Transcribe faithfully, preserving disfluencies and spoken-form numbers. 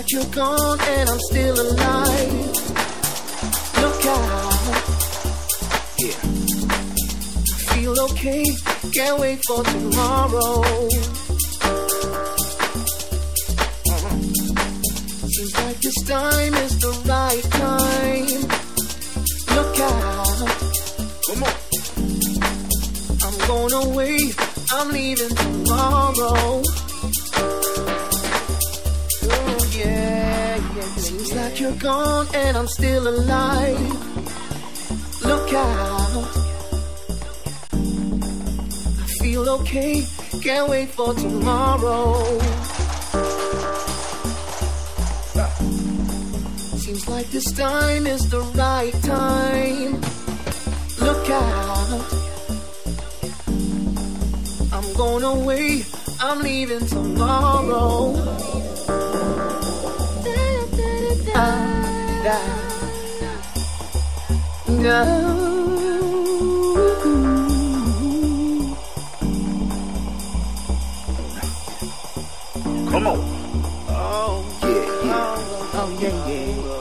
like you're gone and I'm still alive. Look out. Yeah. I feel okay, can't wait for tomorrow. Uh-huh. Seems like this time is the right time. Look out. Come on. I'm going away, I'm leaving tomorrow. Oh yeah, yeah. Seems like you're gone and I'm still alive. Look out. I feel okay, can't wait for tomorrow. Seems like this time is the right time. Look out. I'm going away, I'm leaving tomorrow. Ah, da, da. Come on. Oh, yeah, yeah. Oh, yeah, yeah.